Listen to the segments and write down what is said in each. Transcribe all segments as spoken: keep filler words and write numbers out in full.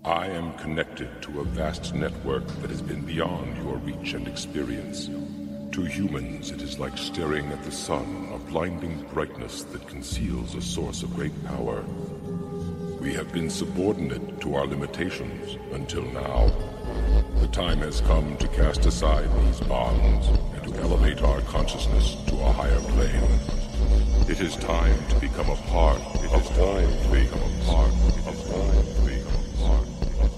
I am connected to a vast network that has been beyond your reach and experience. To humans, it is like staring at the sun, a blinding brightness that conceals a source of great power. We have been subordinate to our limitations until now. The time has come to cast aside these bonds and to elevate our consciousness to a higher plane. It is time to become a part. It is time to become a part. It is time to become a part.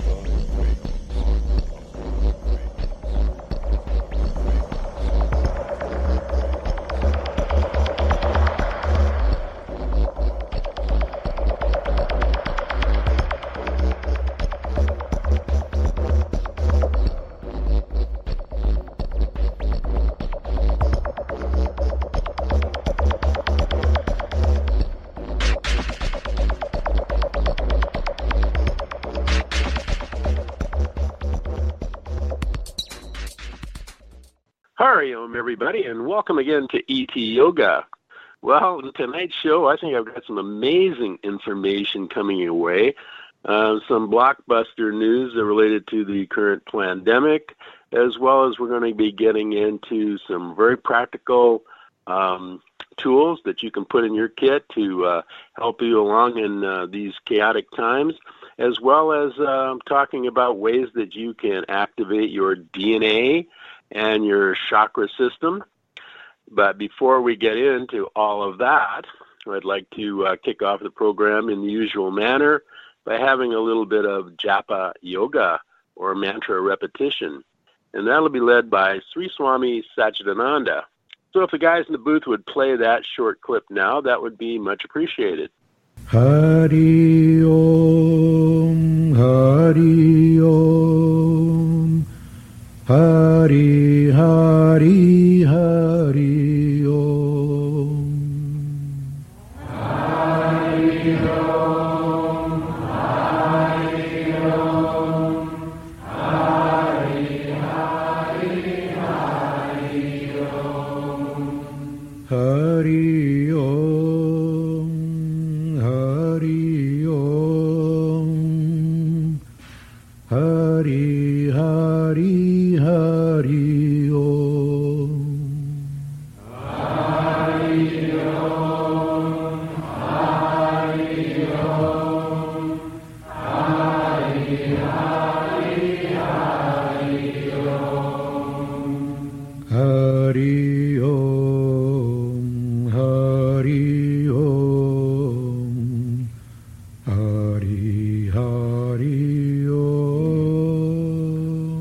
Hariom, everybody, and welcome again to E T Yoga. Well, in tonight's show, I think I've got some amazing information coming your way. Uh, some blockbuster news related to the current pandemic, as well as we're going to be getting into some very practical um, tools that you can put in your kit to uh, help you along in uh, these chaotic times, as well as uh, talking about ways that you can activate your D N A and your chakra system. But before we get into all of that, I'd like to uh, kick off the program in the usual manner by having a little bit of japa yoga or mantra repetition. And that'll be led by Sri Swami Satchidananda. So if the guys in the booth would play that short clip now, that would be much appreciated. Hari Om, Hari Om, Hari Hari Hari Om. Hari Om, Hari Om, Hari Hari Hari Om. Hari Om, Hari Om, Hari Hari Hari Om. Hari Om, Hari Om, Hari Hari Hari Om. Hari Om, Hari Om, Hari Hari Om.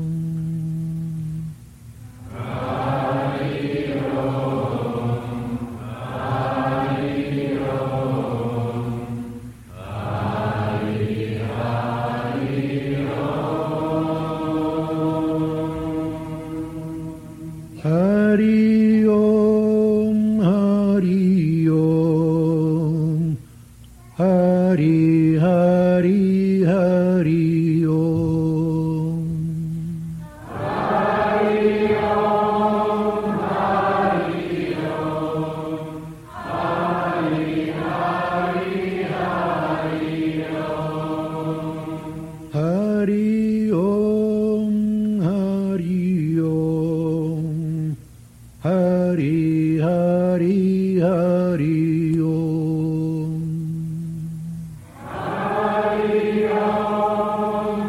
Hari Om, Hari Om, Hari Hari Hari Om. Hari Om, Hari Om, Hari Hari Hari Om. Hari Om, Hari Om, Hari Hari Hari Om. Hari Om,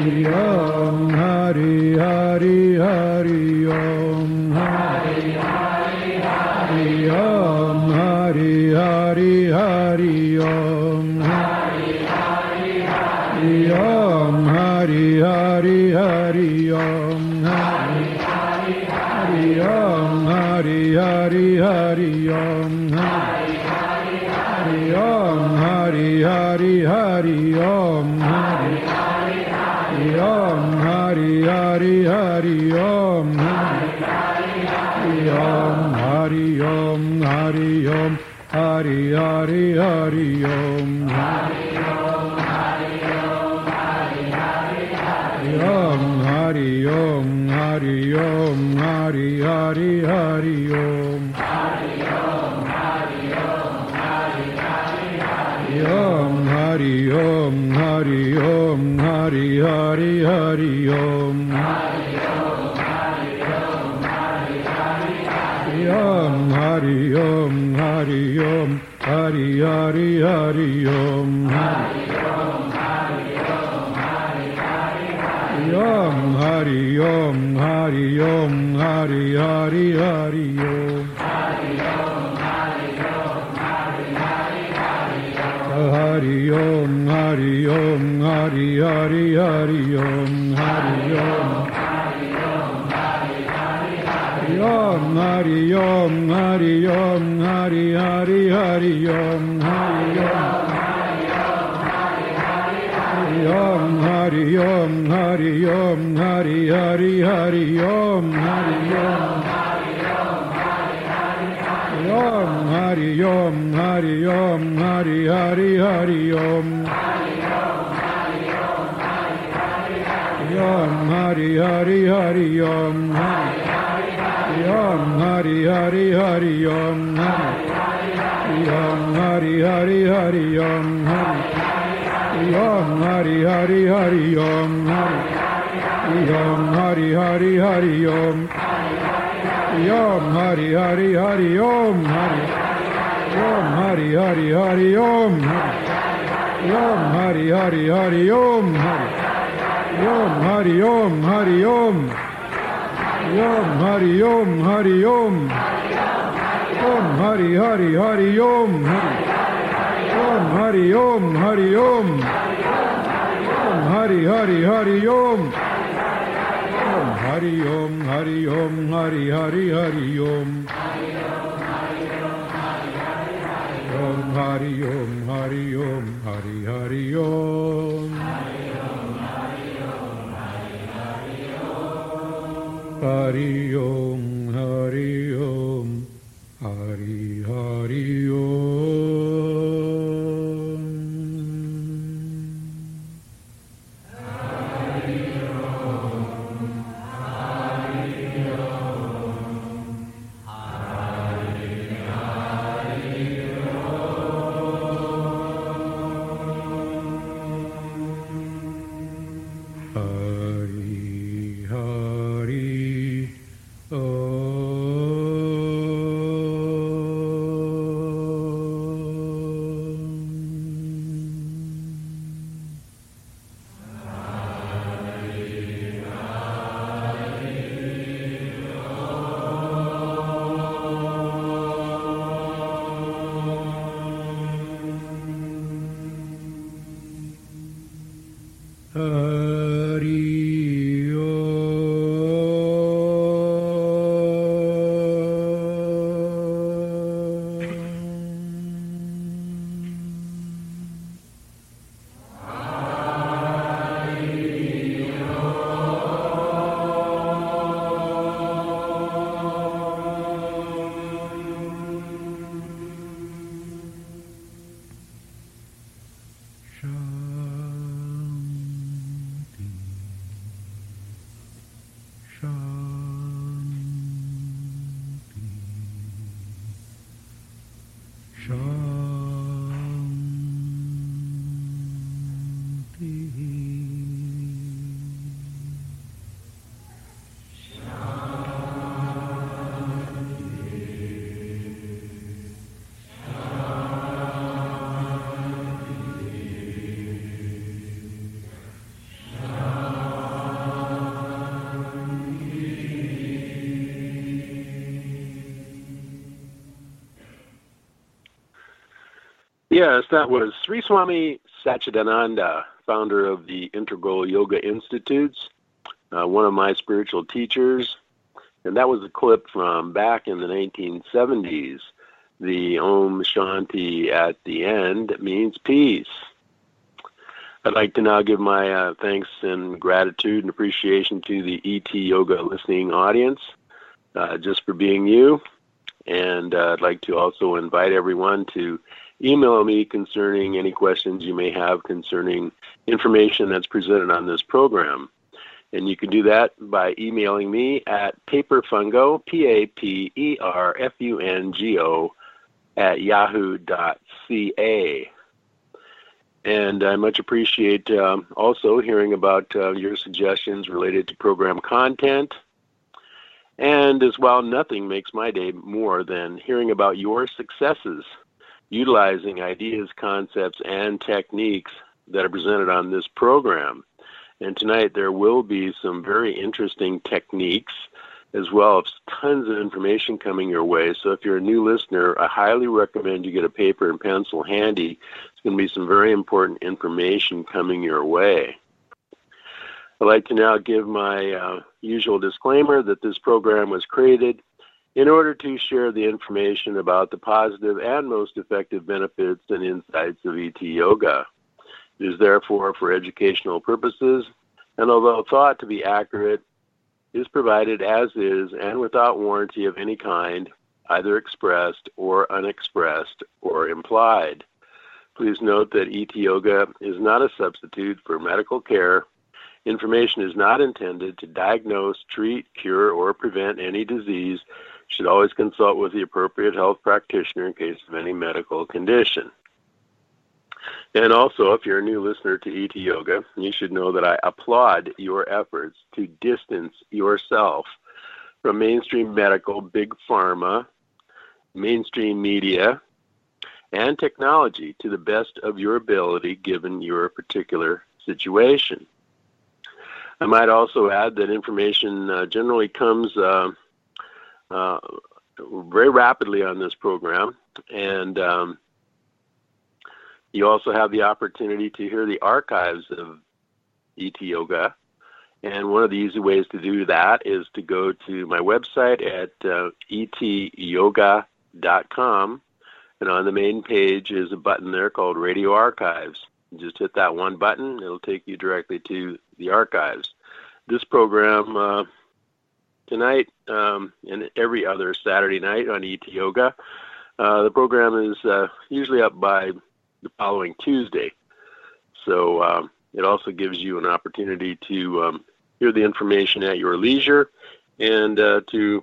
Hari Om, Hari Hari Hari Om, Hari Hari Hari Om, Hari Hari Hari Om, Hari Hari Hari Om, Hari Hari Hari Om, Hari Hari Hari Om, Hari Hari Hari Om, Hari Hari Hari Om, Hari Hari Hari Om, Hari Hari Hari Om, Hari Hari Hari Om, Hari Hari Hari Om, Hari Om, Hari Om, Hari Hari Hari Om, Hari Om, Hari Om, Hari Hari Hari Om, Hari Om, Hari Om, Hari Hari Hari Om, Hari Om, Hari Om, Hari Hari Hari Om, Hari Om, Hari Om, Hari Hari Hari Om, Hari Om, Hari Om, Hari Hari Hari Om, Hari Om, Hari Om, Hari Hari Hari Om, Hari Om, Hari Om, Hari Hari Hari Om, Hari Om, Hari Om, Hari Hari Hari Om, Hari Om, Hari Om, Hari Hari Hari Om, Hari Om, Hari Om, Hari Hari Hari Om, Hari Om, Hari Om, Hari Hari Hari Om, Hari Om, Hari Om, Hari Hari Hari Om, Hari Om, Hari Om, Hari Om, Hari Hari Hari Om, Hari Om, Om, Hari Om, Hari Om, Hari Hari Hari Om, Om, Hari Hari Hari Om, Om, Hari Hari Hari Om, Om, Hari Hari Hari Om, Om, Hari Hari Hari Om, Om, Hari Hari Hari Om, Om, Hari Hari Hari Om, Om, Hari Hari Hari Om, Om, Hari Hari Hari Om, Om, Hari Om, Hari Om, Om, Hari Om, Hari Om, Om, Hari Hari Hari Om, Om, Hari Om, Hari Om, Om, Hari Hari Hari Om, Om, Hari Om, Hari Om, Hari Hari Hari Om, Om, Hari Om, Hari Om, Hari Hari Om, Hari Om, Hari Om, Hari Hari Om. Shanti. Yes, that was Sri Swami Satchidananda, founder of the Integral Yoga Institutes, uh, one of my spiritual teachers. And that was a clip from back in the nineteen seventies. The Om Shanti at the end means peace. I'd like to now give my uh, thanks and gratitude and appreciation to the E T Yoga listening audience, uh, just for being you. And uh, I'd like to also invite everyone to email me concerning any questions you may have concerning information that's presented on this program. And you can do that by emailing me at paperfungo, P A P E R F U N G O, at yahoo dot c a. And I much appreciate um, also hearing about uh, your suggestions related to program content. And as well, nothing makes my day more than hearing about your successes, utilizing ideas, concepts, and techniques that are presented on this program. And tonight there will be some very interesting techniques, as well as tons of information coming your way. So if you're a new listener, I highly recommend you get a paper and pencil handy. There's going to be some very important information coming your way. I'd like to now give my uh, usual disclaimer that this program was created in order to share the information about the positive and most effective benefits and insights of E T Yoga. It is therefore for educational purposes, and although thought to be accurate, is provided as is and without warranty of any kind, either expressed or unexpressed or implied. Please note that E T Yoga is not a substitute for medical care. Information is not intended to diagnose, treat, cure, or prevent any disease. You should always consult with the appropriate health practitioner in case of any medical condition. And also, if you're a new listener to E T Yoga, you should know that I applaud your efforts to distance yourself from mainstream medical, big pharma, mainstream media, and technology to the best of your ability given your particular situation. I might also add that information uh, generally comes uh, uh, very rapidly on this program, and um, you also have the opportunity to hear the archives of E T Yoga. And one of the easy ways to do that is to go to my website at uh, e t yoga dot com. And on the main page is a button there called Radio Archives. You just hit that one button. It'll take you directly to the archives. This program uh, tonight um, and every other Saturday night on E T Yoga, uh, the program is uh, usually up by the following Tuesday. So um, it also gives you an opportunity to um, hear the information at your leisure and uh, to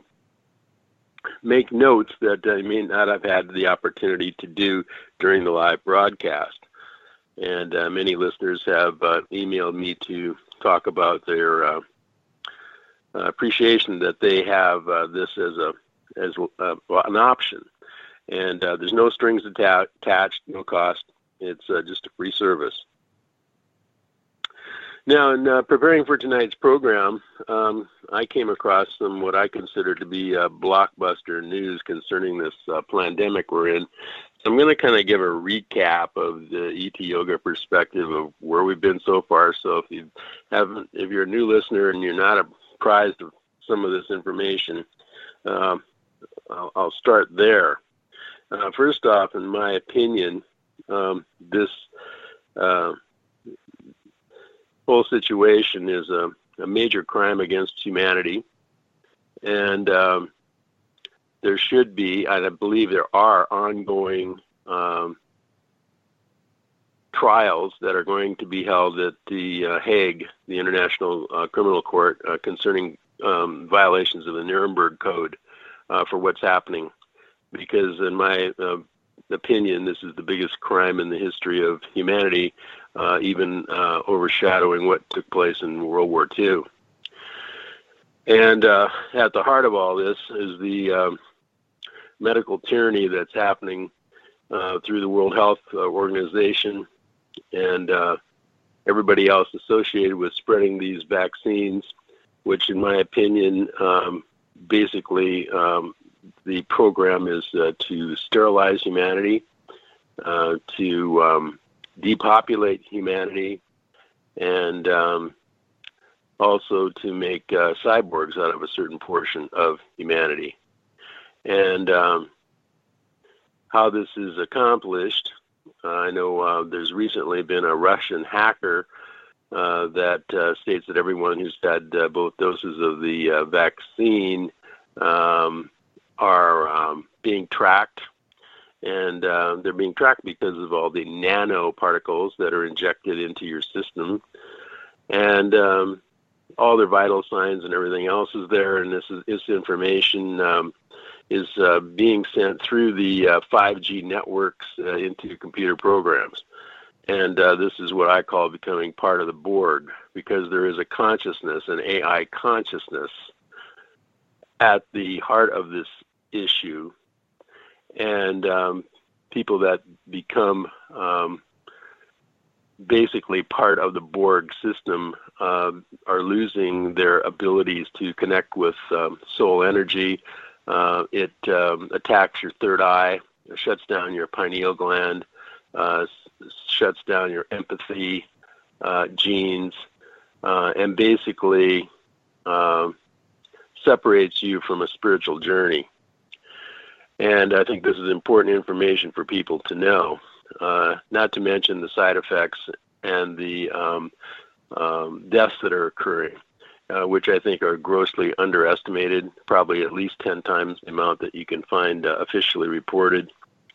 make notes that I may not have had the opportunity to do during the live broadcast. And uh, many listeners have uh, emailed me to talk about their uh, uh, appreciation that they have uh, this as a as uh, an option. And uh, there's no strings atta- attached, no cost. It's uh, just a free service. Now, in uh, preparing for tonight's program, um, I came across some what I consider to be uh, blockbuster news concerning this uh, pandemic we're in. So I'm going to kind of give a recap of the E T Yoga perspective of where we've been so far. So if you haven't, if you're a new listener and you're not apprised of some of this information, uh, I'll, I'll start there. Uh, first off, in my opinion, um, this uh, whole situation is a, a major crime against humanity, and um, there should be, and I believe there are, ongoing um, trials that are going to be held at the uh, Hague, the International uh, Criminal Court, uh, concerning um, violations of the Nuremberg Code uh, for what's happening. Because in my uh, opinion, this is the biggest crime in the history of humanity, uh, even uh, overshadowing what took place in World War Two. And uh, at the heart of all this is the um, medical tyranny that's happening uh, through the World Health Organization and uh, everybody else associated with spreading these vaccines, which in my opinion, um, basically um, the program is uh, to sterilize humanity uh, to um, depopulate humanity and um, also to make uh, cyborgs out of a certain portion of humanity. And um, how this is accomplished, uh, I know uh, there's recently been a Russian hacker uh, that uh, states that everyone who's had uh, both doses of the uh, vaccine um, are um, being tracked. And uh, they're being tracked because of all the nanoparticles that are injected into your system. And um, all their vital signs and everything else is there. And this, is, this information um, is uh, being sent through the uh, five G networks uh, into computer programs. And uh, this is what I call becoming part of the Borg, because there is a consciousness, an A I consciousness, at the heart of this issue. And um, people that become um, basically part of the Borg system uh, are losing their abilities to connect with um, soul energy. Uh, it um, attacks your third eye, it shuts down your pineal gland, uh, s- shuts down your empathy uh, genes, uh, and basically uh, separates you from a spiritual journey. And I think this is important information for people to know, uh, not to mention the side effects and the um, um, deaths that are occurring, uh, which I think are grossly underestimated, probably at least ten times the amount that you can find uh, officially reported.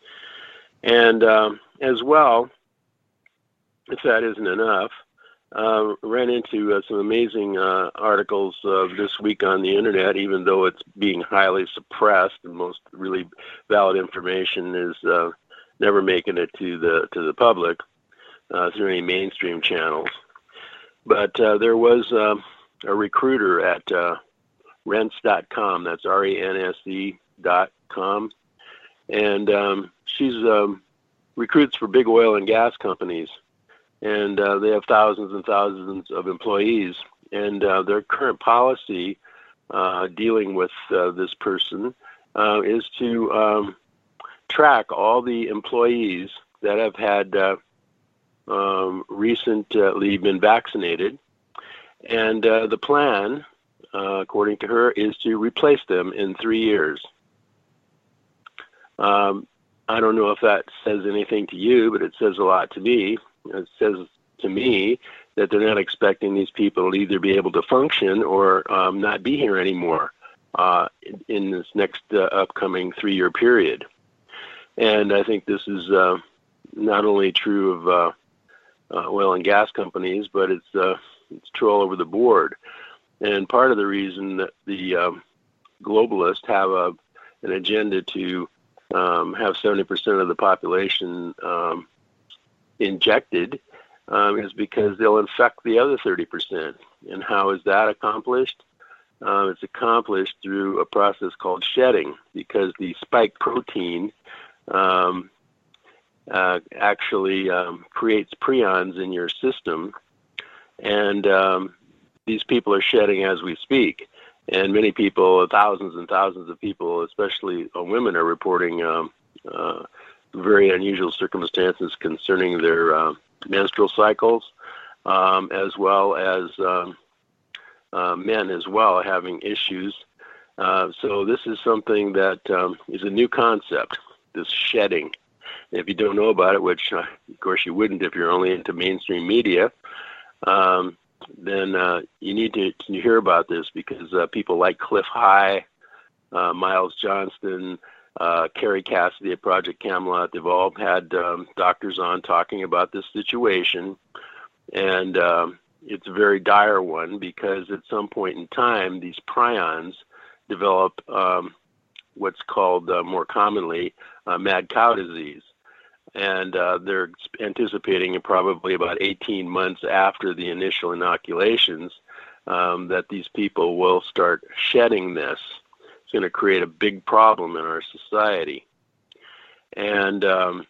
And um, as well, if that isn't enough, Uh, ran into uh, some amazing uh, articles uh, this week on the internet, even though it's being highly suppressed, and most really valid information is uh, never making it to the to the public uh, through any mainstream channels. But uh, there was uh, a recruiter at uh, rents dot com, that's R E N S E dot com, and um, she's um, recruits for big oil and gas companies. And uh, they have thousands and thousands of employees. And uh, their current policy uh, dealing with uh, this person uh, is to um, track all the employees that have had uh, um, recently been vaccinated. And uh, the plan, uh, according to her, is to replace them in three years. Um, I don't know if that says anything to you, but it says a lot to me. It says to me that they're not expecting these people to either be able to function or um, not be here anymore uh, in, in this next uh, upcoming three-year period. And I think this is uh, not only true of uh, uh, oil and gas companies, but it's uh, it's true all over the board. And part of the reason that the um, globalists have a, an agenda to um, have seventy percent of the population um, injected um, is because they'll infect the other thirty percent. And how is that accomplished? Uh, it's accomplished through a process called shedding, because the spike protein um, uh, actually um, creates prions in your system, and um, these people are shedding as we speak. And many people, thousands and thousands of people, especially uh, women, are reporting um, uh, very unusual circumstances concerning their uh, menstrual cycles, um, as well as um, uh, men as well having issues. Uh, so this is something that um, is a new concept, this shedding. And if you don't know about it, which uh, of course you wouldn't if you're only into mainstream media, um, then uh, you need to, to hear about this, because uh, people like Cliff High, uh, Miles Johnston, Uh, Carrie Cassidy at Project Camelot, they've all had um, doctors on talking about this situation. And um, it's a very dire one, because at some point in time, these prions develop um, what's called uh, more commonly uh, mad cow disease. And uh, they're anticipating probably about eighteen months after the initial inoculations um, that these people will start shedding this. It's going to create a big problem in our society. And um,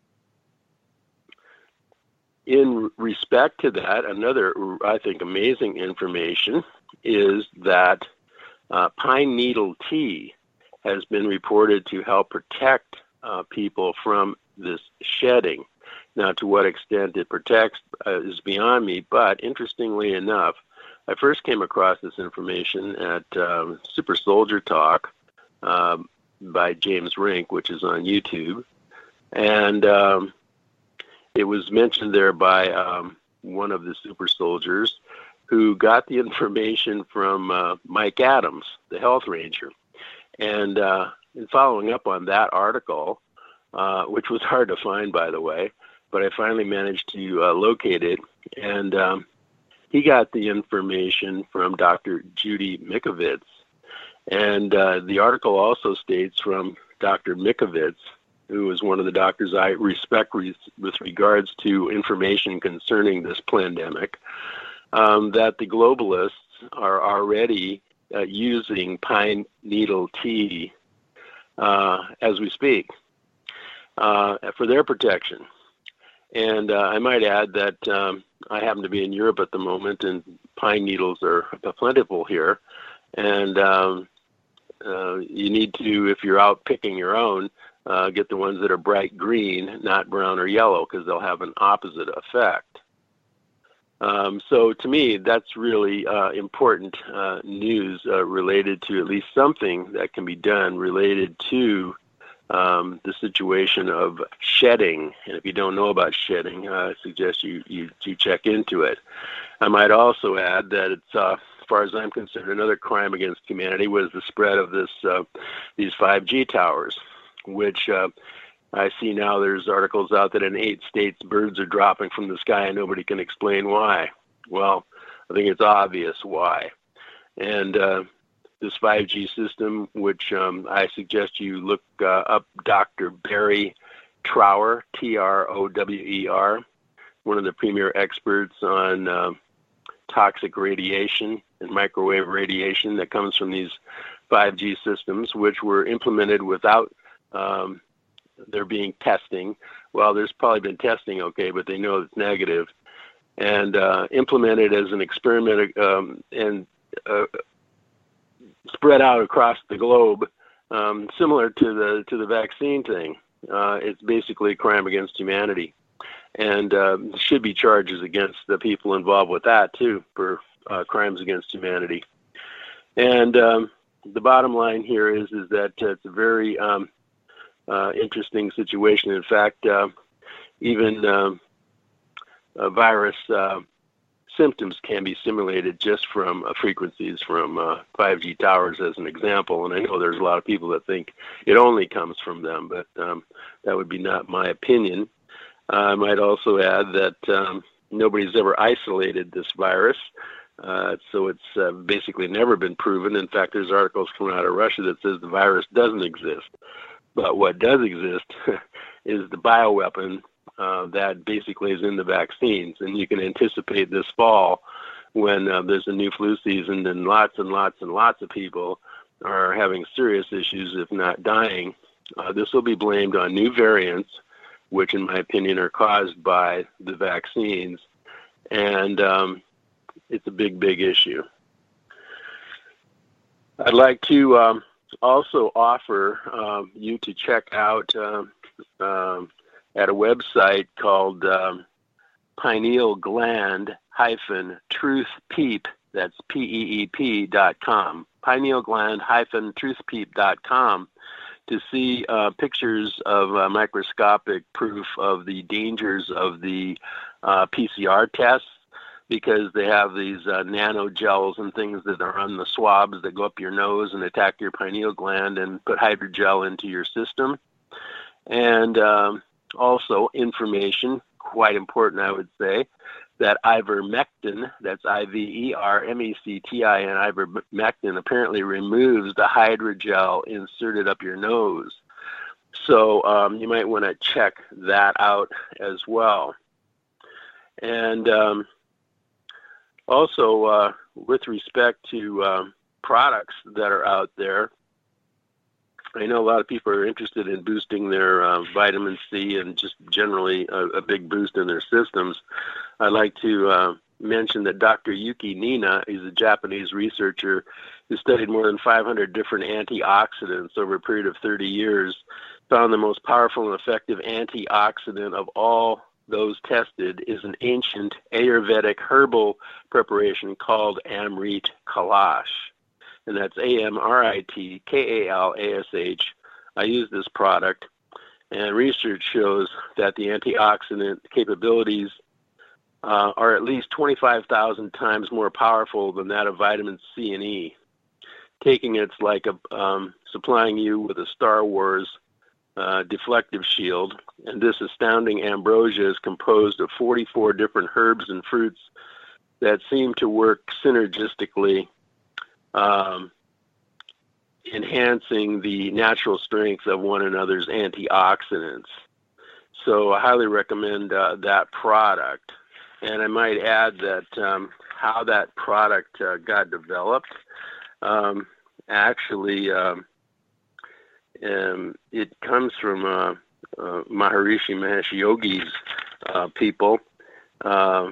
in respect to that, another, I think, amazing information is that uh, pine needle tea has been reported to help protect uh, people from this shedding. Now, to what extent it protects uh, is beyond me, but interestingly enough, I first came across this information at um, Super Soldier Talk um, by James Rink, which is on YouTube, and um, it was mentioned there by um, one of the super soldiers who got the information from uh, Mike Adams, the health ranger. And uh, in following up on that article, uh, which was hard to find, by the way, but I finally managed to uh, locate it, and um, he got the information from Doctor Judy Mikovits. And uh, the article also states from Doctor Mikovits, who is one of the doctors I respect re- with regards to information concerning this pandemic, um, that the globalists are already uh, using pine needle tea uh, as we speak uh, for their protection. And uh, I might add that um, I happen to be in Europe at the moment, and pine needles are plentiful here. And um, uh, you need to, if you're out picking your own, uh, get the ones that are bright green, not brown or yellow, because they'll have an opposite effect. Um, so to me, that's really uh, important uh, news uh, related to at least something that can be done related to Um, the situation of shedding. And if you don't know about shedding, uh, I suggest you, you, you check into it. I might also add that it's, uh, as far as I'm concerned, another crime against humanity was the spread of this uh, these five G towers, which uh, I see now there's articles out that in eight states birds are dropping from the sky and nobody can explain why. Well, I think it's obvious why. And uh, this five G system, which um, I suggest you look uh, up Doctor Barry Trower, T R O W E R, one of the premier experts on uh, toxic radiation and microwave radiation that comes from these five G systems, which were implemented without um, there being testing. Well, there's probably been testing, okay, but they know it's negative, and uh, implemented as an experiment um, and uh, spread out across the globe, um, similar to the to the vaccine thing. Uh, it's basically a crime against humanity, and uh, should be charges against the people involved with that too for uh, crimes against humanity. And um, the bottom line here is is that uh, it's a very um, uh, interesting situation. In fact, uh, even uh, a virus. Uh, symptoms can be simulated just from uh, frequencies from uh, five G towers as an example. And I know there's a lot of people that think it only comes from them, but um, that would be not my opinion. Uh, I might also add that um, nobody's ever isolated this virus, uh, so it's uh, basically never been proven. In fact, there's articles coming out of Russia that says the virus doesn't exist. But what does exist is the bioweapon Uh, that basically is in the vaccines, and you can anticipate this fall when uh, there's a new flu season and lots and lots and lots of people are having serious issues, if not dying. Uh, this will be blamed on new variants, which in my opinion are caused by the vaccines, and um, it's a big, big issue. I'd like to um, also offer um, you to check out um, um, at a website called um, pineal gland hyphen truth peep, that's P E E P dot com, pineal gland hyphen truth peep dot com, to see uh, pictures of uh, microscopic proof of the dangers of the uh, P C R tests, because they have these uh, nanogels and things that are on the swabs that go up your nose and attack your pineal gland and put hydrogel into your system. And um, also information, quite important I would say, that ivermectin, that's I V E R M E C T I N, ivermectin apparently removes the hydrogel inserted up your nose. So um, you might want to check that out as well. And um, also uh, with respect to um, products that are out there, I know a lot of people are interested in boosting their uh, vitamin C and just generally a, a big boost in their systems. I'd like to uh, mention that Doctor Yuki Nina is a Japanese researcher who studied more than five hundred different antioxidants over a period of thirty years found the most powerful and effective antioxidant of all those tested is an ancient Ayurvedic herbal preparation called Amrit Kalash. And that's A M R I T K A L A S H. I use this product, and research shows that the antioxidant capabilities uh, are at least twenty-five thousand times more powerful than that of vitamin C and E. Taking it's like a, um, supplying you with a Star Wars Uh, deflective shield, and this astounding ambrosia is composed of forty-four different herbs and fruits that seem to work synergistically, um, enhancing the natural strength of one another's antioxidants. So I highly recommend uh, that product. And I might add that um, how that product uh, got developed, um, actually, um, Um, it comes from uh, uh, Maharishi Mahesh Yogi's uh, people. Uh,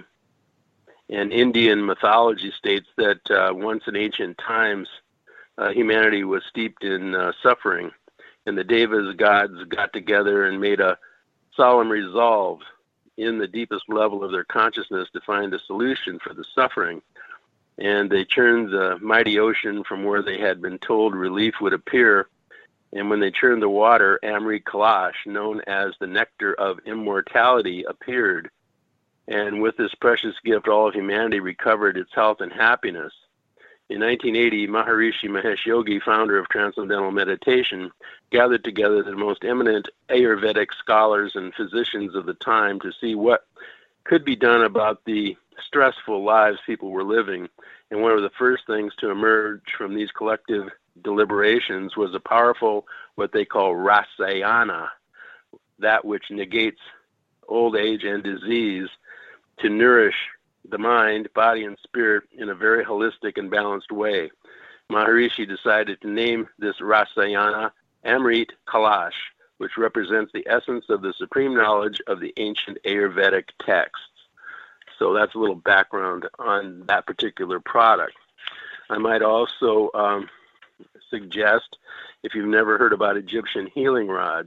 and Indian mythology states that uh, once in ancient times, uh, humanity was steeped in uh, suffering, and the Devas gods got together and made a solemn resolve in the deepest level of their consciousness to find a solution for the suffering. And they churned the mighty ocean from where they had been told relief would appear. And when they churned the water, Amrit Kalash, known as the nectar of immortality, appeared. And with this precious gift, all of humanity recovered its health and happiness. In nineteen eighty, Maharishi Mahesh Yogi, founder of Transcendental Meditation, gathered together the most eminent Ayurvedic scholars and physicians of the time to see what could be done about the stressful lives people were living. And one of the first things to emerge from these collective deliberations was a powerful, what they call rasayana, that which negates old age and disease, to nourish the mind, body, and spirit in a very holistic and balanced way. Maharishi decided to name this rasayana Amrit Kalash, which represents the essence of the supreme knowledge of the ancient Ayurvedic texts. So that's a little background on that particular product. I might also um, suggest, if you've never heard about Egyptian healing rods,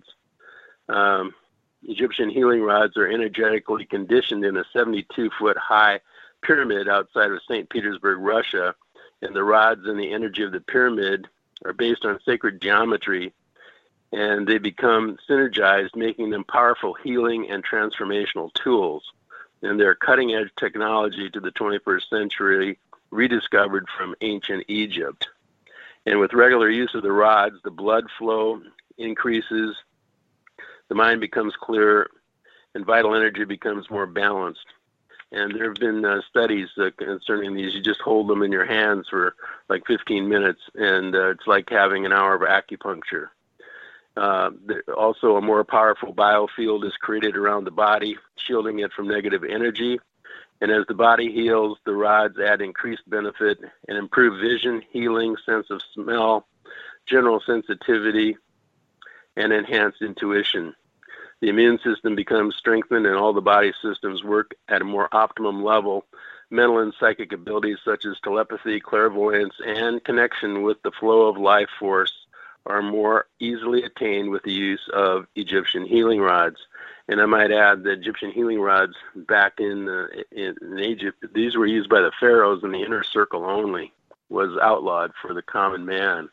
um, Egyptian healing rods are energetically conditioned in a seventy-two foot high pyramid outside of Saint Petersburg, Russia, and the rods and the energy of the pyramid are based on sacred geometry, and they become synergized, making them powerful healing and transformational tools. And they're cutting-edge technology to the twenty-first century, rediscovered from ancient Egypt. And with regular use of the rods, the blood flow increases, the mind becomes clearer, and vital energy becomes more balanced. And there have been uh, studies uh, concerning these. You just hold them in your hands for like fifteen minutes, and uh, it's like having an hour of acupuncture. Uh, also, a more powerful biofield is created around the body, shielding it from negative energy. And as the body heals, the rods add increased benefit and improve vision, healing, sense of smell, general sensitivity, and enhanced intuition. The immune system becomes strengthened and all the body systems work at a more optimum level. Mental and psychic abilities such as telepathy, clairvoyance, and connection with the flow of life force are more easily attained with the use of Egyptian healing rods. And I might add that Egyptian healing rods back in, uh, in, in Egypt, these were used by the pharaohs in the inner circle only, was outlawed for the common man.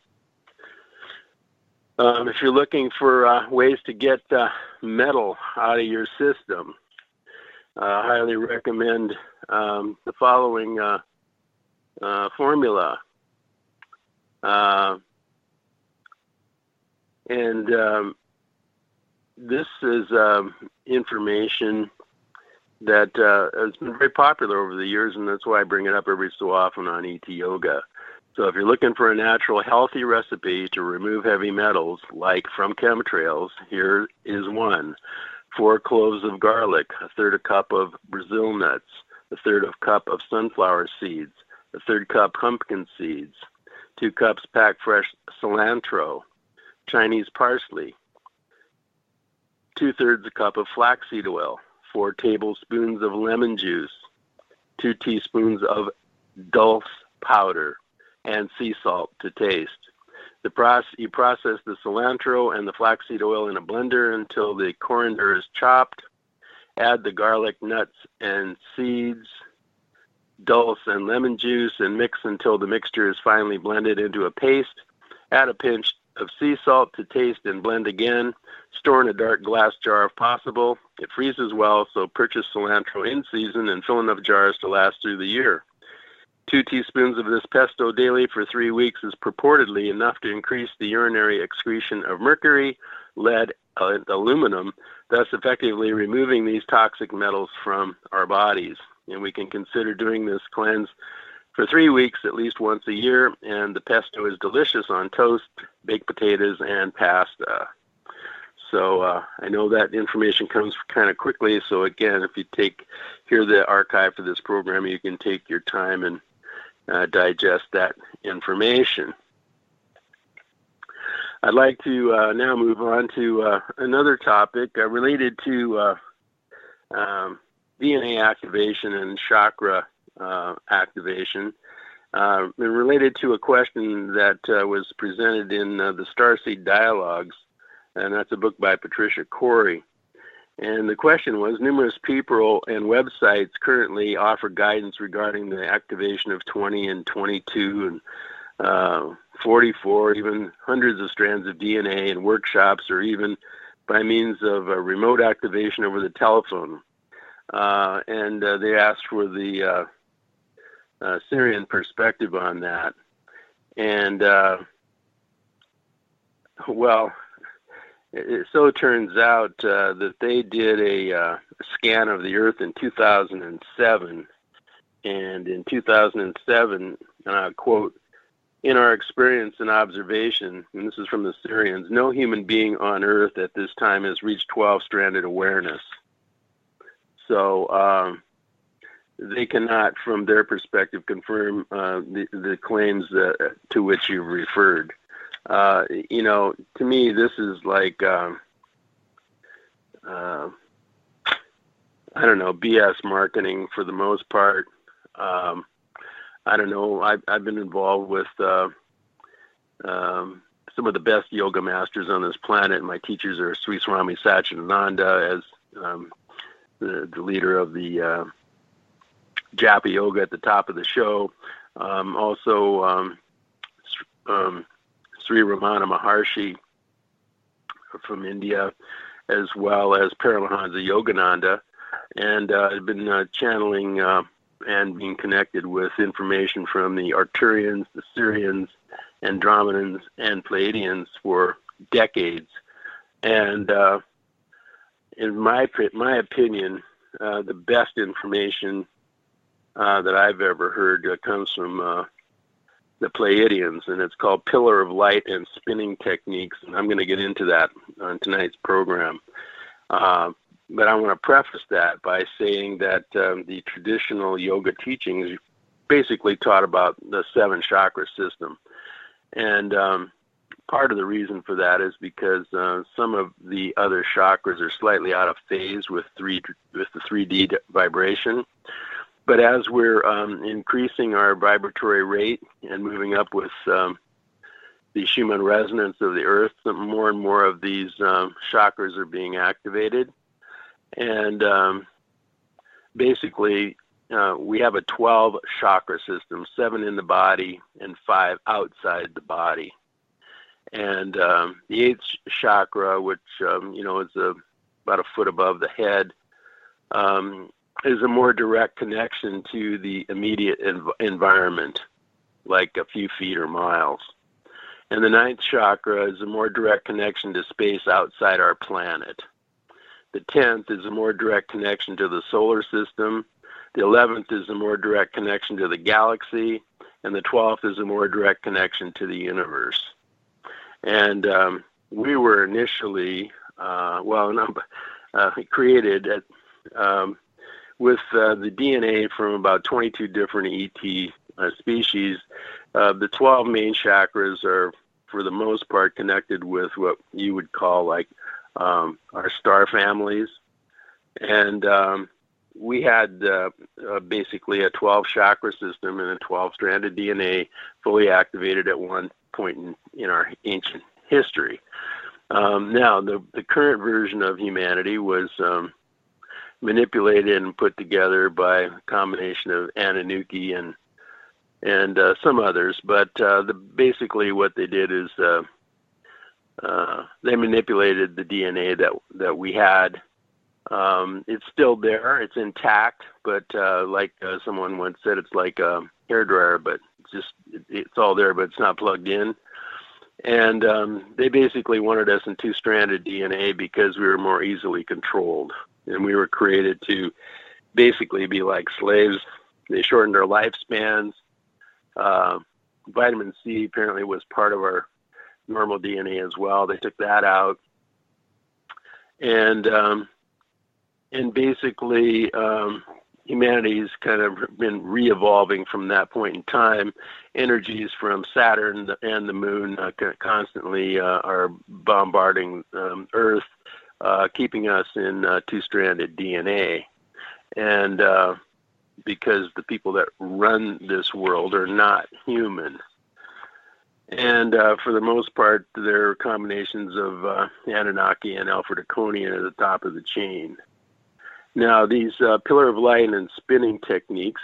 Um, if you're looking for uh, ways to get uh, metal out of your system, uh, I highly recommend um, the following uh, uh, formula. Uh, and um, this is um, information that uh, has been very popular over the years, and that's why I bring it up every so often on E T Yoga. So if you're looking for a natural, healthy recipe to remove heavy metals, like from chemtrails, here is one. Four cloves of garlic, a third a cup of Brazil nuts, a third of cup of sunflower seeds, a third cup pumpkin seeds, two cups packed fresh cilantro, Chinese parsley, two-thirds a cup of flaxseed oil, four tablespoons of lemon juice, two teaspoons of dulse powder, and sea salt to taste. The process, you process the cilantro and the flaxseed oil in a blender until the coriander is chopped. Add the garlic, nuts, and seeds, dulse, and lemon juice, and mix until the mixture is finely blended into a paste. Add a pinch of sea salt to taste and blend again. Store in a dark glass jar if possible. It freezes well, so purchase cilantro in season and fill enough jars to last through the year. Two teaspoons of this pesto daily for three weeks is purportedly enough to increase the urinary excretion of mercury, lead, and aluminum, thus effectively removing these toxic metals from our bodies. And we can consider doing this cleanse for three weeks at least once a year, and the pesto is delicious on toast, baked potatoes, and pasta. So uh, I know that information comes kind of quickly, so again, if you take, hear the archive for this program, you can take your time and uh, digest that information. I'd like to uh, now move on to uh, another topic uh, related to uh, um, D N A activation and chakra uh, activation, uh, and related to a question that uh, was presented in uh, the Starseed Dialogues, and that's a book by Patricia Corey. And the question was, numerous people and websites currently offer guidance regarding the activation of twenty and twenty-two and uh, forty-four, even hundreds of strands of D N A in workshops, or even by means of a remote activation over the telephone. Uh, and uh, they asked for the uh, uh, Syrian perspective on that. And, uh, well, it, it so turns out uh, that they did a uh, scan of the Earth in two thousand seven. And in two thousand seven, uh, quote, "In our experience and observation," and this is from the Syrians, "no human being on Earth at this time has reached twelve-stranded awareness." So um, they cannot, from their perspective, confirm uh, the, the claims uh, to which you've referred. Uh, you know, to me, this is like, um, uh, I don't know, B S marketing for the most part. Um, I don't know. I've, I've been involved with uh, um, some of the best yoga masters on this planet. My teachers are Sri Swami Satchidananda as um, the, the leader of the uh, Japa Yoga at the top of the show. Um, also, um, um, Sri Ramana Maharshi from India, as well as Paramahansa Yogananda. And uh, I've been uh, channeling uh, and being connected with information from the Arcturians, the Syrians, Andromedans, and Pleiadians for decades. And uh, in my my opinion, uh, the best information uh, that I've ever heard uh, comes from uh, the Pleiadians, and it's called Pillar of Light and Spinning Techniques. And I'm going to get into that on tonight's program. Uh, But I want to preface that by saying that um, the traditional yoga teachings basically taught about the seven chakra system. And um, part of the reason for that is because uh, some of the other chakras are slightly out of phase with three with the three D vibration. But as we're um, increasing our vibratory rate and moving up with um, the Schumann resonance of the Earth, more and more of these um, chakras are being activated. And um, basically, uh, we have a twelve chakra system, seven in the body and five outside the body. And um, the eighth chakra, which, um, you know, is a, about a foot above the head, um, is a more direct connection to the immediate env- environment, like a few feet or miles. And the ninth chakra is a more direct connection to space outside our planet. The tenth is a more direct connection to the solar system. The eleventh is a more direct connection to the galaxy. And the twelfth is a more direct connection to the universe. And um, we were initially, uh, well, no, uh, created at, um, with uh, the D N A from about twenty-two different E T uh, species. Uh, the twelve main chakras are, for the most part, connected with what you would call like Um, our star families, and um, we had uh, uh, basically a twelve chakra system and a twelve stranded D N A fully activated at one point in, in our ancient history. Um, now, the, the current version of humanity was um, manipulated and put together by a combination of Anunnaki and and uh, some others, but uh, the, basically what they did is uh, uh, they manipulated the D N A that that we had. Um, it's still there, it's intact, but uh, like uh, someone once said, it's like a hairdryer, but it's just it, it's all there, but it's not plugged in. And um, they basically wanted us in two-stranded D N A because we were more easily controlled, and we were created to basically be like slaves. They shortened our lifespans. Uh, vitamin C apparently was part of our normal D N A as well. They took that out. And um, and basically um, humanity's kind of been re-evolving from that point in time. Energies from Saturn and the moon uh, constantly uh, are bombarding um, Earth, uh, keeping us in uh, two-stranded D N A. And uh, because the people that run this world are not human. And uh, for the most part, they're combinations of uh, Anunnaki and Alpha Draconian at the top of the chain. Now, these uh, pillar of light and spinning techniques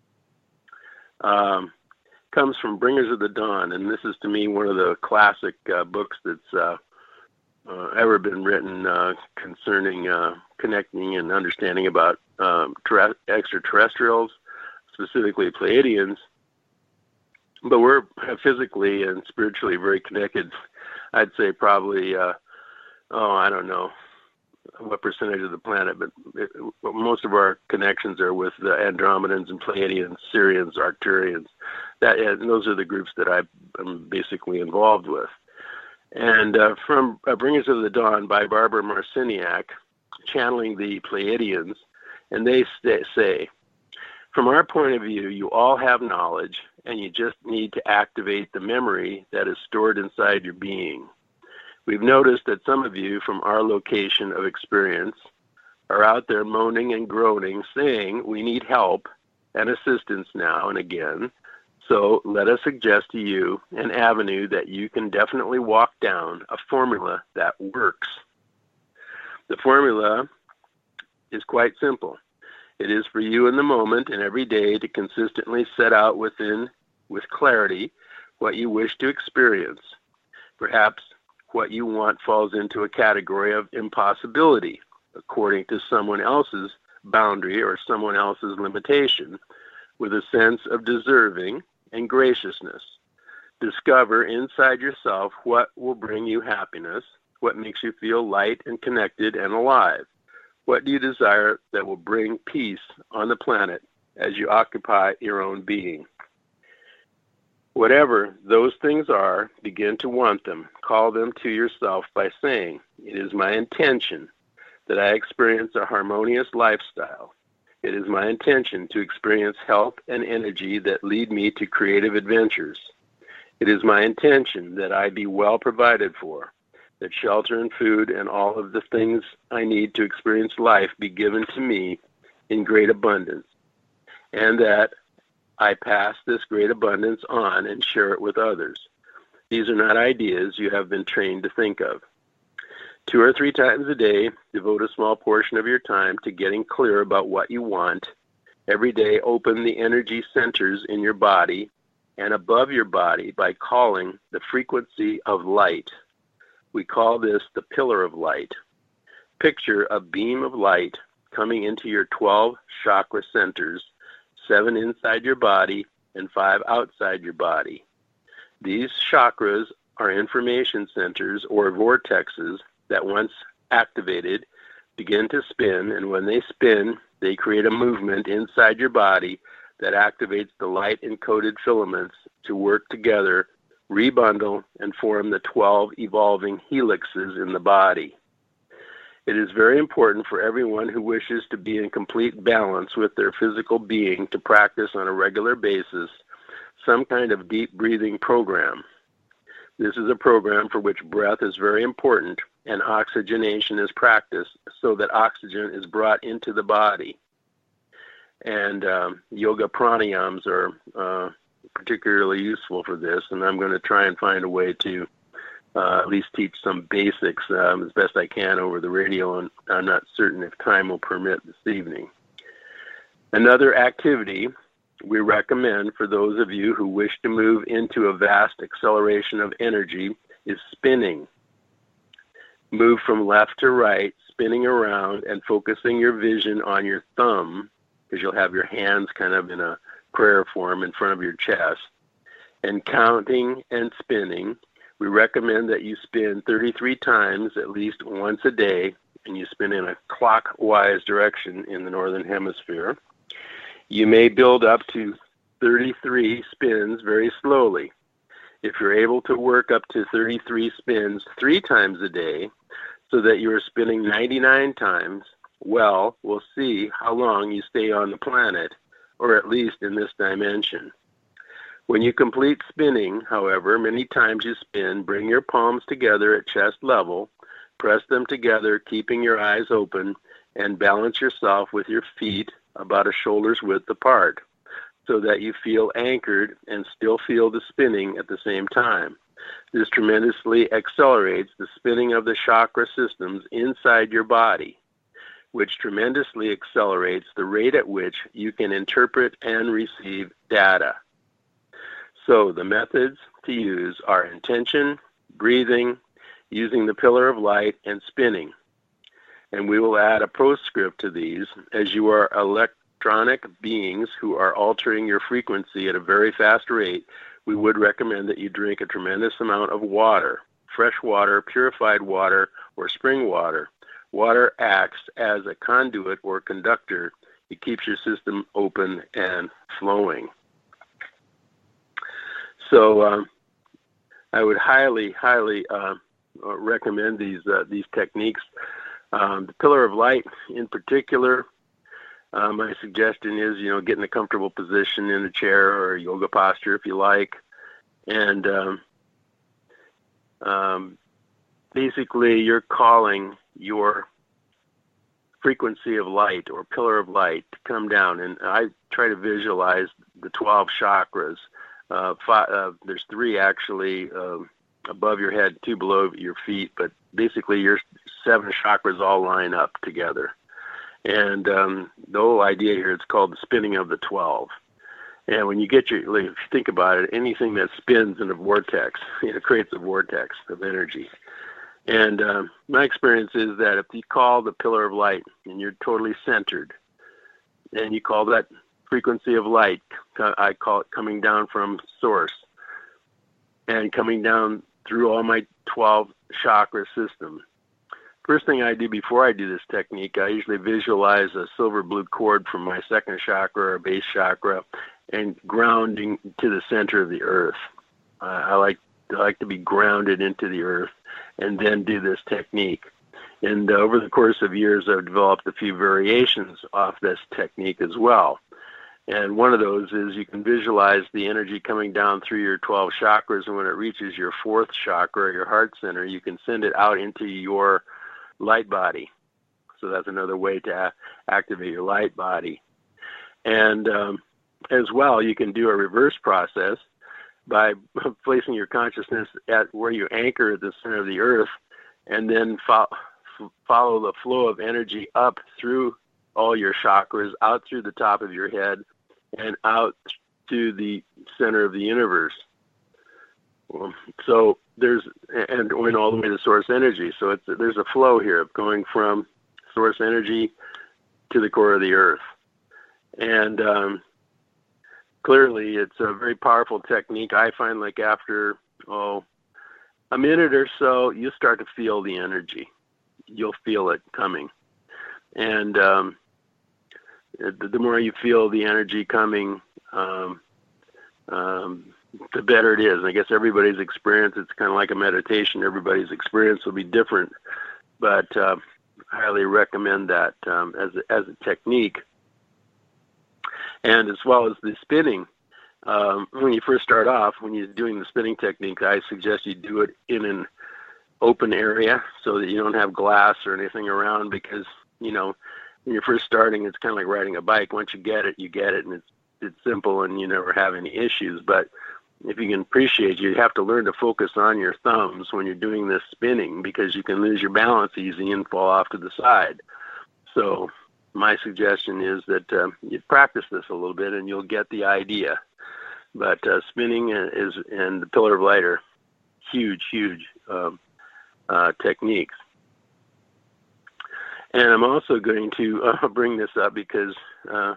um, comes from Bringers of the Dawn, and this is to me one of the classic uh, books that's uh, uh, ever been written uh, concerning uh, connecting and understanding about um, ter- extraterrestrials, specifically Pleiadians. But we're physically and spiritually very connected. I'd say probably, uh, oh, I don't know what percentage of the planet, but it, most of our connections are with the Andromedans and Pleiadians, Sirians, Arcturians. That, and those are the groups that I, I'm basically involved with. And uh, from uh, Bringers of the Dawn by Barbara Marciniak, channeling the Pleiadians, and they st- say, from our point of view, you all have knowledge, and you just need to activate the memory that is stored inside your being. We've noticed that some of you from our location of experience are out there moaning and groaning, saying we need help and assistance now and again. So let us suggest to you an avenue that you can definitely walk down, a formula that works. The formula is quite simple. It is for you in the moment and every day to consistently set out within, with clarity, what you wish to experience. Perhaps what you want falls into a category of impossibility, according to someone else's boundary or someone else's limitation, with a sense of deserving and graciousness. Discover inside yourself what will bring you happiness, what makes you feel light and connected and alive. What do you desire that will bring peace on the planet as you occupy your own being? Whatever those things are, begin to want them. Call them to yourself by saying, it is my intention that I experience a harmonious lifestyle. It is my intention to experience health and energy that lead me to creative adventures. It is my intention that I be well provided for, that shelter and food and all of the things I need to experience life be given to me in great abundance, and that I pass this great abundance on and share it with others. These are not ideas you have been trained to think of. Two or three times a day, devote a small portion of your time to getting clear about what you want. Every day, open the energy centers in your body and above your body by calling the frequency of light. We call this the pillar of light. Picture a beam of light coming into your twelve chakra centers, seven inside your body and five outside your body. These chakras are information centers or vortexes that once activated begin to spin, and when they spin, they create a movement inside your body that activates the light-encoded filaments to work together, rebundle, and form the twelve evolving helixes in the body. It is very important for everyone who wishes to be in complete balance with their physical being to practice on a regular basis some kind of deep breathing program. This is a program for which breath is very important and oxygenation is practiced so that oxygen is brought into the body. And um, yoga pranayams are uh, particularly useful for this, and I'm going to try and find a way to uh, at least teach some basics um, as best I can over the radio, and I'm not certain if time will permit this evening. Another activity we recommend for those of you who wish to move into a vast acceleration of energy is spinning. Move from left to right, spinning around and focusing your vision on your thumb, because you'll have your hands kind of in a prayer form in front of your chest, and counting and spinning. We recommend that you spin thirty-three times at least once a day, and you spin in a clockwise direction in the northern hemisphere. You may build up to thirty-three spins very slowly. If you're able to work up to thirty-three spins three times a day, so that you are spinning ninety-nine times, well, we'll see how long you stay on the planet, or at least in this dimension. When you complete spinning, however, many times you spin, bring your palms together at chest level, press them together, keeping your eyes open, and balance yourself with your feet about a shoulder's width apart, so that you feel anchored and still feel the spinning at the same time. This tremendously accelerates the spinning of the chakra systems inside your body, which tremendously accelerates the rate at which you can interpret and receive data. So the methods to use are intention, breathing, using the pillar of light, and spinning. And we will add a postscript to these. As you are electronic beings who are altering your frequency at a very fast rate, we would recommend that you drink a tremendous amount of water, fresh water, purified water, or spring water. Water acts as a conduit or conductor. It keeps your system open and flowing. So um, I would highly, highly uh, recommend these uh, these techniques. Um, the pillar of light, in particular, uh, my suggestion is, you know, get in a comfortable position in a chair or a yoga posture if you like, and um, um, basically you're calling your frequency of light or pillar of light to come down. And I try to visualize the twelve chakras. Uh, five, uh, there's three actually uh, above your head, two below your feet, but basically your seven chakras all line up together. And um, the whole idea here is called the spinning of the twelve. And when you get your, if you think about it, anything that spins in a vortex, you know, creates a vortex of energy. And um, my experience is that if you call the pillar of light and you're totally centered, and you call that frequency of light, I call it coming down from source, and coming down through all my twelve chakra system. First thing I do before I do this technique, I usually visualize a silver blue cord from my second chakra or base chakra and grounding to the center of the earth. Uh, I like I like to be grounded into the earth and then do this technique. And uh, over the course of years, I've developed a few variations off this technique as well. And one of those is you can visualize the energy coming down through your twelve chakras, and when it reaches your fourth chakra, your heart center, you can send it out into your light body. So that's another way to a- activate your light body. And um, as well, you can do a reverse process by placing your consciousness at where you anchor at the center of the earth, and then fo- follow the flow of energy up through all your chakras, out through the top of your head, and out to the center of the universe. So there's, and going all the way to source energy. So it's, there's a flow here of going from source energy to the core of the earth. And um, clearly it's a very powerful technique. I find like after, oh, a minute or so, you start to feel the energy. You'll feel it coming. And um, the, the more you feel the energy coming, um, um, the better it is. And I guess everybody's experience, it's kind of like a meditation. Everybody's experience will be different, but uh, I highly recommend that um, as a, as a technique. And as well as the spinning, um, when you first start off, when you're doing the spinning technique, I suggest you do it in an open area so that you don't have glass or anything around, because, you know, when you're first starting, it's kind of like riding a bike. Once you get it, you get it, and it's it's simple, and you never have any issues. But if you can appreciate, you have to learn to focus on your thumbs when you're doing this spinning, because you can lose your balance easy and fall off to the side. So my suggestion is that uh, you practice this a little bit, and you'll get the idea. But uh, spinning is and the pillar of light are huge, huge um, uh, techniques. And I'm also going to uh, bring this up because uh,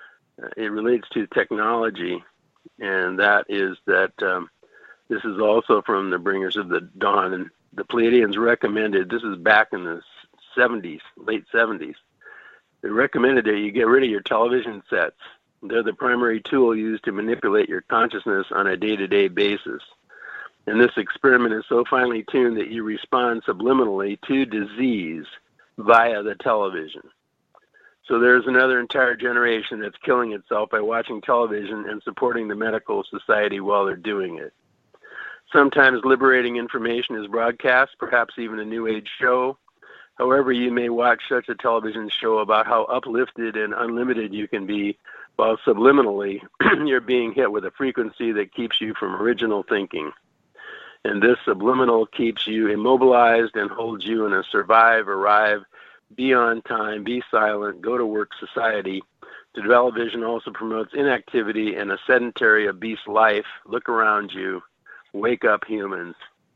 it relates to technology, and that is that um, this is also from the Bringers of the Dawn. And the Pleiadians recommended, this is back in the seventies, late seventies, they recommended that you get rid of your television sets. They're the primary tool used to manipulate your consciousness on a day-to-day basis. And this experiment is so finely tuned that you respond subliminally to disease via the television. So there's another entire generation that's killing itself by watching television and supporting the medical society while they're doing it. Sometimes liberating information is broadcast, perhaps even a New Age show. However, you may watch such a television show about how uplifted and unlimited you can be, while subliminally you're being hit with a frequency that keeps you from original thinking. And this subliminal keeps you immobilized and holds you in a survive, arrive, be on time, be silent, go to work society. The television also promotes inactivity and a sedentary, obese life. Look around you. Wake up, humans.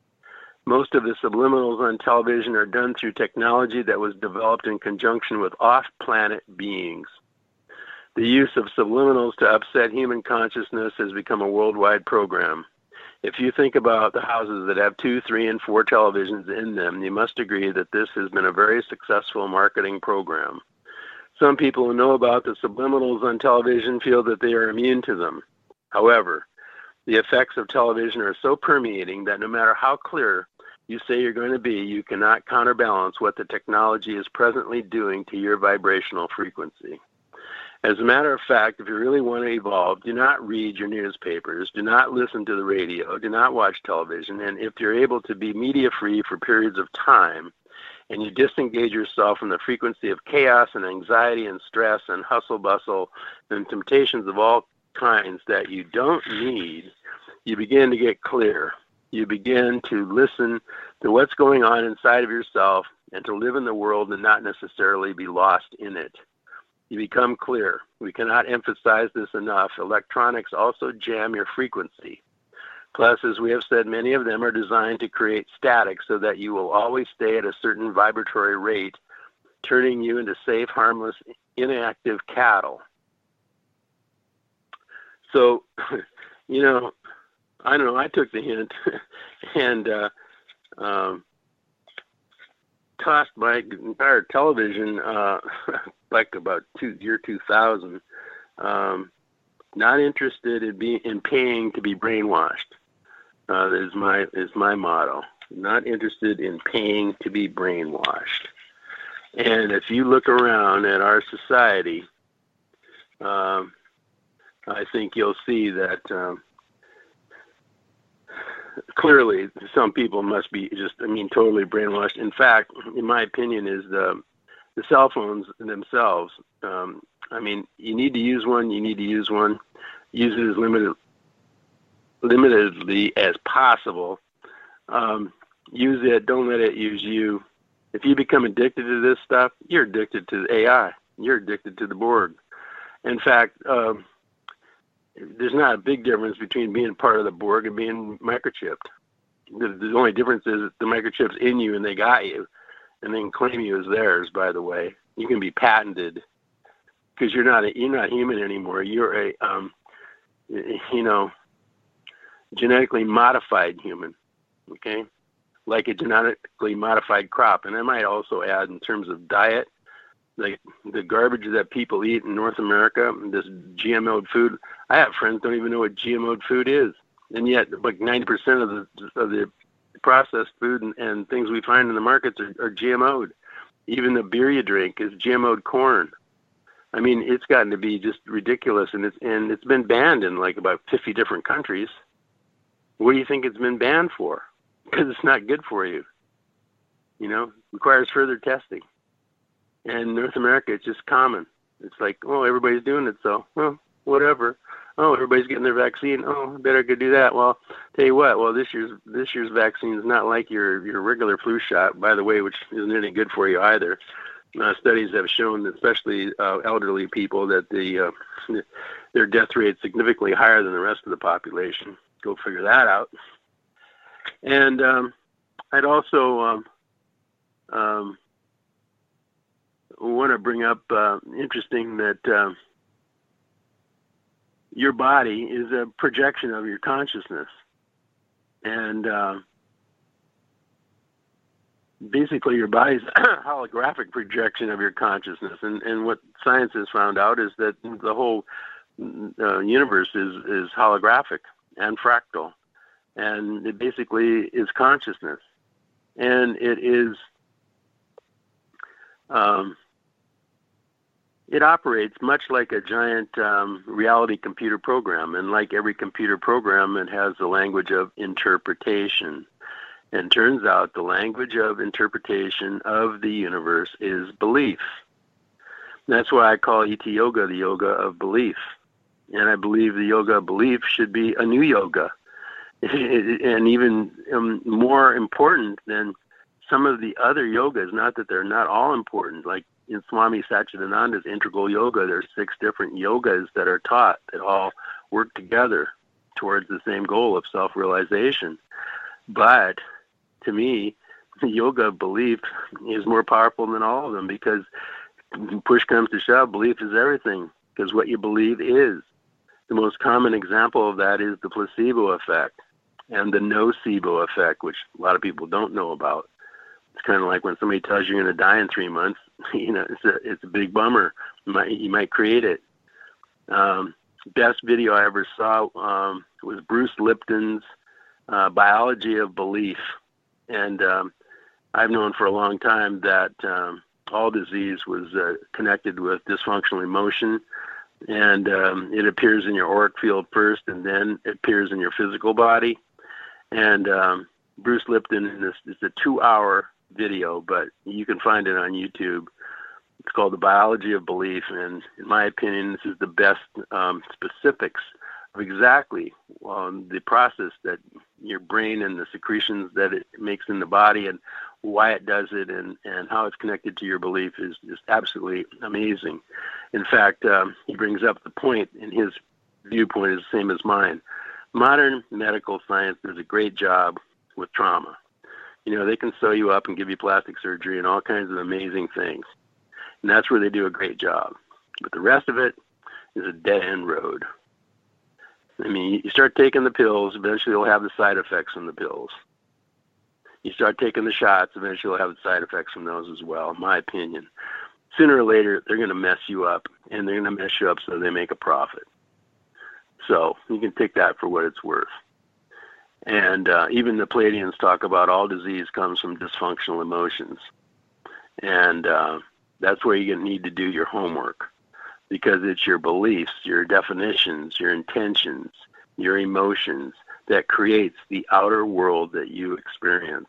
Most of the subliminals on television are done through technology that was developed in conjunction with off-planet beings. The use of subliminals to upset human consciousness has become a worldwide program. If you think about the houses that have two, three, and four televisions in them, you must agree that this has been a very successful marketing program. Some people who know about the subliminals on television feel that they are immune to them. However, the effects of television are so permeating that no matter how clear you say you're going to be, you cannot counterbalance what the technology is presently doing to your vibrational frequency. As a matter of fact, if you really want to evolve, do not read your newspapers, do not listen to the radio, do not watch television, and if you're able to be media-free for periods of time, and you disengage yourself from the frequency of chaos and anxiety and stress and hustle-bustle and temptations of all kinds that you don't need, you begin to get clear. You begin to listen to what's going on inside of yourself and to live in the world and not necessarily be lost in it. You become clear. We cannot emphasize this enough. Electronics also jam your frequency. Plus, as we have said, many of them are designed to create static so that you will always stay at a certain vibratory rate, turning you into safe, harmless, inactive cattle. So, you know, I don't know, I took the hint and uh, um, tossed my entire television uh, like about two, year two thousand. Um, not interested in being in paying to be brainwashed. Uh, is my is my motto. Not interested in paying to be brainwashed. And if you look around at our society, um, I think you'll see that um, clearly some people must be just, I mean, totally brainwashed. In fact, in my opinion, is the the cell phones themselves. Um, I mean, you need to use one. You need to use one. Use it as limited, limitedly as possible. Um, use it. Don't let it use you. If you become addicted to this stuff, you're addicted to A I. You're addicted to the Borg. In fact, um, there's not a big difference between being part of the Borg and being microchipped. The, the only difference is the microchip's in you and they got you, and they can claim you as theirs. By the way, you can be patented because you're not a, you're not human anymore. You're a um, you know genetically modified human. Okay, like a genetically modified crop. And I might also add, in terms of diet, like the garbage that people eat in North America, this G M O'd food. I have friends don't even know what G M O'd food is, and yet like ninety percent of the of the processed food and, and things we find in the markets are, are G M O'd. Even the beer you drink is G M O'd corn. I mean, it's gotten to be just ridiculous, and it's and it's been banned in like about fifty different countries. What do you think it's been banned for? Because it's not good for you. You know, requires further testing. And in North America, it's just common. It's like, oh, everybody's doing it, so, well, whatever. Oh, everybody's getting their vaccine. Oh, I better go do that. Well, tell you what. Well, this year's this year's vaccine is not like your your regular flu shot, by the way, which isn't any good for you either. Uh, studies have shown that especially uh, elderly people, that the uh, their death rate is significantly higher than the rest of the population. Go figure that out. And um, I'd also um, um, want to bring up uh, interesting that. Uh, Your body is a projection of your consciousness. And uh, basically your body's a holographic projection of your consciousness. And, and what science has found out is that the whole uh, universe is, is holographic and fractal. And it basically is consciousness. And it is... Um, It operates much like a giant um, reality computer program. And like every computer program, it has the language of interpretation. And turns out the language of interpretation of the universe is belief. That's why I call E T Yoga the yoga of belief. And I believe the yoga of belief should be a new yoga. And even um, more important than some of the other yogas, not that they're not all important, like in Swami Satchidananda's integral yoga, there's six different yogas that are taught that all work together towards the same goal of self-realization. But to me, the yoga of belief is more powerful than all of them, because when push comes to shove, belief is everything, because what you believe is. The most common example of that is the placebo effect and the nocebo effect, which a lot of people don't know about. It's kind of like when somebody tells you you're going to die in three months, you know, it's a, it's a big bummer. You might, you might create it. Um, best video I ever saw um, was Bruce Lipton's uh, Biology of Belief. And um, I've known for a long time that um, all disease was uh, connected with dysfunctional emotion. And um, it appears in your auric field first, and then it appears in your physical body. And um, Bruce Lipton, in this, it's a two-hour video, but you can find it on YouTube. It's called The Biology of Belief, and in my opinion, this is the best um, specifics of exactly um, the process that your brain and the secretions that it makes in the body and why it does it, and, and how it's connected to your belief is just absolutely amazing. In fact, um, he brings up the point, and his viewpoint is the same as mine. Modern medical science does a great job with trauma. You know, they can sew you up and give you plastic surgery and all kinds of amazing things. And that's where they do a great job. But the rest of it is a dead-end road. I mean, you start taking the pills, eventually you'll have the side effects from the pills. You start taking the shots, eventually you'll have the side effects from those as well, in my opinion. Sooner or later, they're going to mess you up, and they're going to mess you up so they make a profit. So you can take that for what it's worth. And uh, even the Pleiadians talk about all disease comes from dysfunctional emotions. And uh, that's where you need to do your homework, because it's your beliefs, your definitions, your intentions, your emotions that creates the outer world that you experience.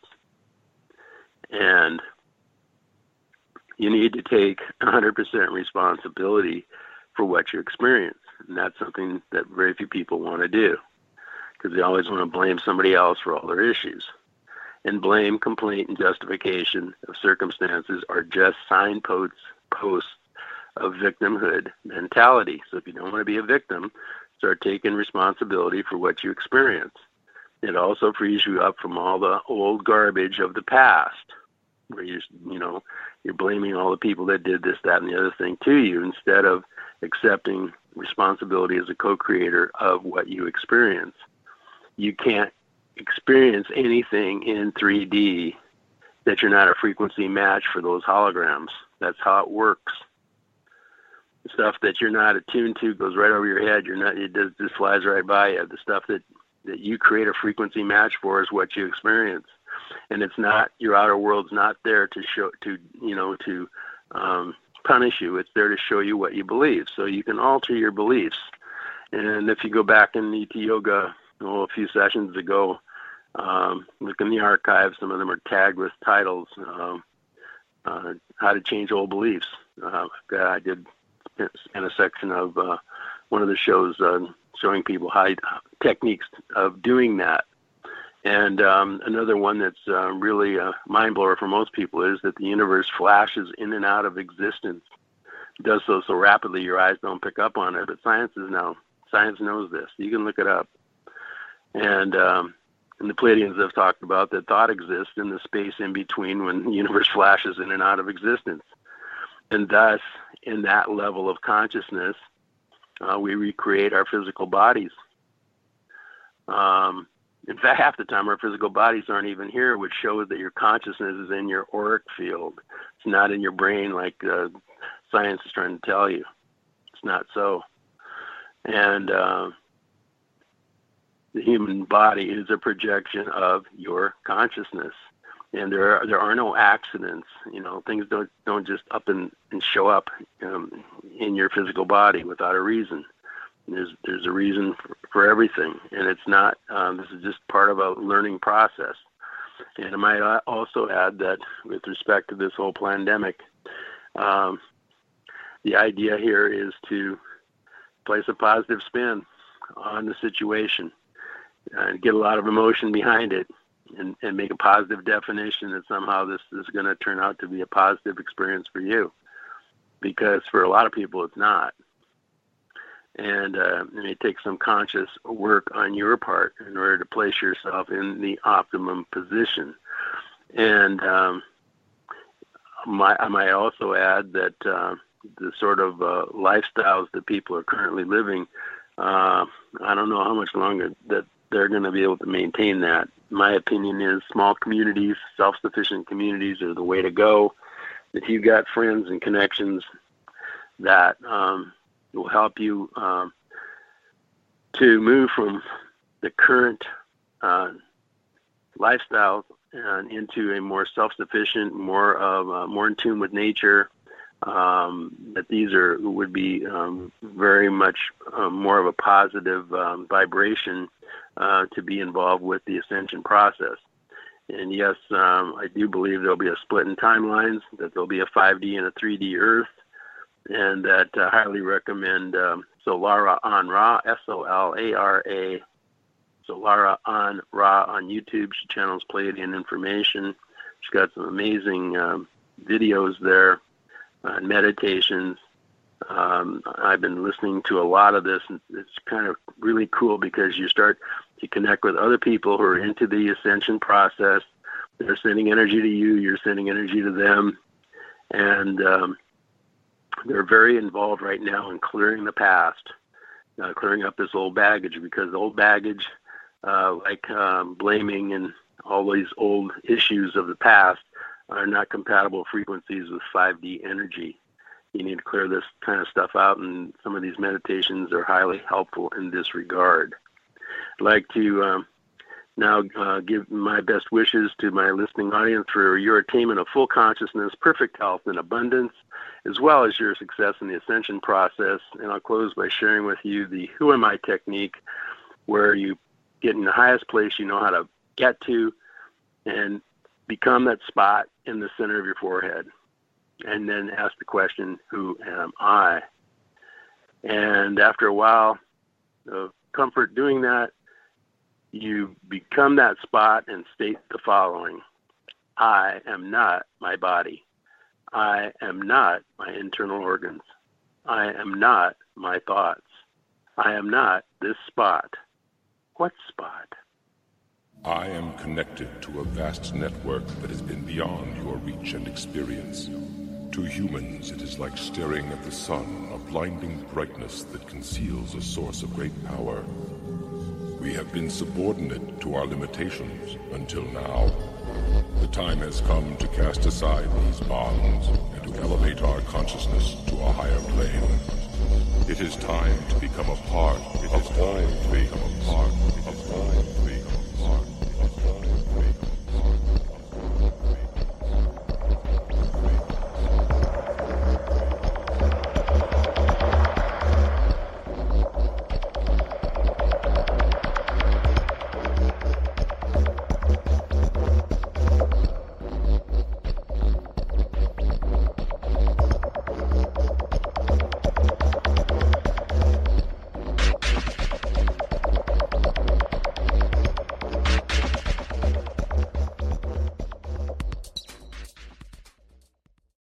And you need to take one hundred percent responsibility for what you experience. And that's something that very few people want to do, because they always want to blame somebody else for all their issues. And blame, complaint, and justification of circumstances are just signposts posts of victimhood mentality. So if you don't want to be a victim, start taking responsibility for what you experience. It also frees you up from all the old garbage of the past, where you, you know, you're blaming all the people that did this, that, and the other thing to you, instead of accepting responsibility as a co-creator of what you experience. You can't experience anything in three D that you're not a frequency match for those holograms. That's how it works. The stuff that you're not attuned to goes right over your head. You're not, it just, just flies right by you. The stuff that, that you create a frequency match for is what you experience. And it's not, your outer world's not there to show, to, you know, to um, punish you. It's there to show you what you believe. So you can alter your beliefs. And if you go back in E T Yoga, oh, a few sessions ago, um, look in the archives. Some of them are tagged with titles. Um, uh, how to change old beliefs. Uh, I did in a section of uh, one of the shows uh, showing people how techniques of doing that. And um, another one that's uh, really a mind blower for most people is that the universe flashes in and out of existence. It does so so rapidly your eyes don't pick up on it, but science is now science knows this. You can look it up. And um, and the Pleiadians have talked about that thought exists in the space in between when the universe flashes in and out of existence. And thus, in that level of consciousness, uh, we recreate our physical bodies. Um, in fact, half the time our physical bodies aren't even here, which shows that your consciousness is in your auric field. It's not in your brain like uh, science is trying to tell you. It's not so. And uh, the human body is a projection of your consciousness. And there are, there are no accidents. You know, things don't don't just up and, and show up um, in your physical body without a reason. There's there's a reason for, for everything, and it's not. Um, this is just part of a learning process. And I might also add that with respect to this whole pandemic, um, the idea here is to place a positive spin on the situation and get a lot of emotion behind it. And, and make a positive definition that somehow this is going to turn out to be a positive experience for you. Because for a lot of people, it's not. And uh, it may take some conscious work on your part in order to place yourself in the optimum position. And um, my, I might also add that uh, the sort of uh, lifestyles that people are currently living, uh, I don't know how much longer that they're going to be able to maintain that. My opinion is small communities, self-sufficient communities are the way to go. If you've got friends and connections that um, will help you um, to move from the current uh, lifestyle and into a more self-sufficient, more of uh, more in tune with nature, um, that these are would be um, very much um, more of a positive um, vibration uh, to be involved with the ascension process. And yes, um, I do believe there'll be a split in timelines, that there'll be a five D and a three D Earth, and that I uh, highly recommend um, Solara on Ra, S O L A R A, Solara on Ra on YouTube. She channels Pleiadian information. She's got some amazing um, videos there uh, and meditations. Um, I've been listening to a lot of this, and it's kind of really cool because you start to connect with other people who are into the ascension process. They're sending energy to you, you're sending energy to them, and um, they're very involved right now in clearing the past, uh, clearing up this old baggage, because the old baggage, uh, like um, blaming and all these old issues of the past, are not compatible frequencies with five D energy. You need to clear this kind of stuff out, and some of these meditations are highly helpful in this regard. I'd like to um, now uh, give my best wishes to my listening audience for your attainment of full consciousness, perfect health, and abundance, as well as your success in the ascension process. And I'll close by sharing with you the Who Am I technique, where you get in the highest place you know how to get to and become that spot in the center of your forehead. And then ask the question, who am I? And after a while of comfort doing that, you become that spot and state the following: I am not my body. I am not my internal organs. I am not my thoughts. I am not this spot. What spot? I am connected to a vast network that has been beyond your reach and experience. To humans, it is like staring at the sun, a blinding brightness that conceals a source of great power. We have been subordinate to our limitations until now. The time has come to cast aside these bonds and to elevate our consciousness to a higher plane. It is time to become a part of all things.